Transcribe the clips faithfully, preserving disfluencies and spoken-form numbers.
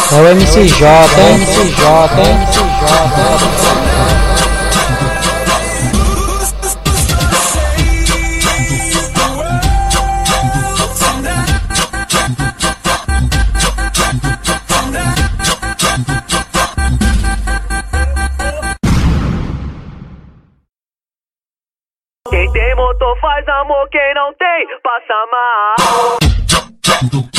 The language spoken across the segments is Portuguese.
É o M C J, é o M C J, é o M C J. Quem tem motor faz amor, quem não tem passa mal.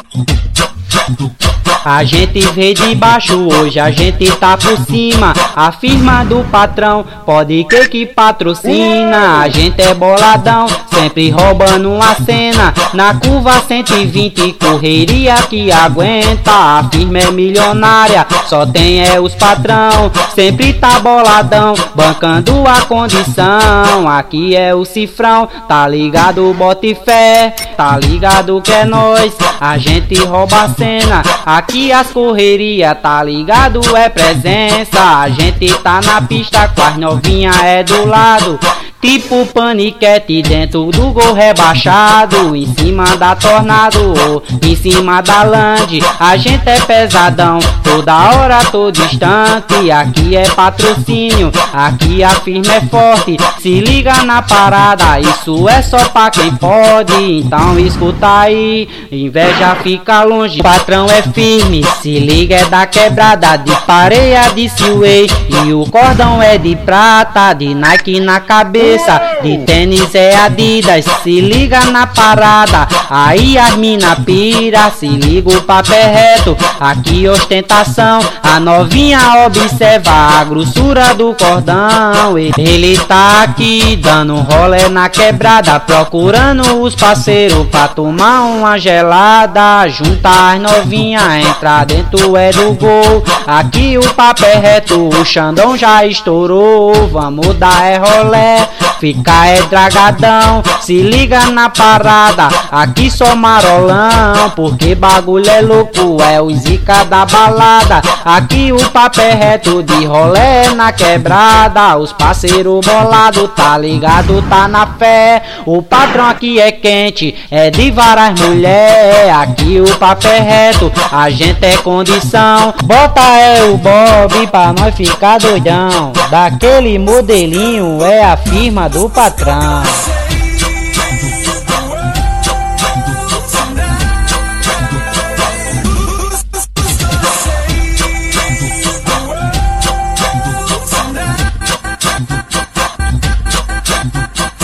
A gente veio de baixo, hoje a gente tá por cima. A firma do patrão, pode crer que patrocina. A gente é boladão, sempre roubando uma cena. Na curva cento e vinte, correria que aguenta. A firma é milionária, só tem é os patrão. Sempre tá boladão, bancando a condição. Aqui é o cifrão, tá ligado, bote fé. Tá ligado que é nós, a gente rouba a cena. Aqui as correria, tá ligado, é presença. A gente tá na pista com as novinha é do lado. Tipo paniquete dentro do gol rebaixado. Em cima da Tornado, em cima da Land. A gente é pesadão, toda hora, todo instante. Aqui é patrocínio, aqui a firma é forte. Se liga na parada, isso é só pra quem pode. Então escuta aí, inveja fica longe. Patrão é firme, se liga é da quebrada. De pareia de Silway e o cordão é de prata. De Nike na cabeça, de tênis é Adidas. Se liga na parada, aí as mina pira. Se liga o papo é reto, aqui ostentação. A novinha observa a grossura do cordão. Ele tá aqui dando rolê na quebrada, procurando os parceiros pra tomar uma gelada. Junta as novinha, entra dentro é do gol. Aqui o papo é reto, o Xandão já estourou. Vamos dar é rolé, fica é dragadão. Se liga na parada, aqui só marolão. Porque bagulho é louco, é o zica da balada. Aqui o papo é reto, de rolé na quebrada. Os parceiros bolado, tá ligado, tá na fé. O patrão aqui é quente, é de várias mulher. Aqui o papo é reto, a gente é condição. Bota é o Bob pra nós ficar doidão. Daquele modelinho é a firma do patrão.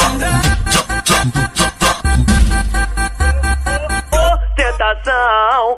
Ostentação.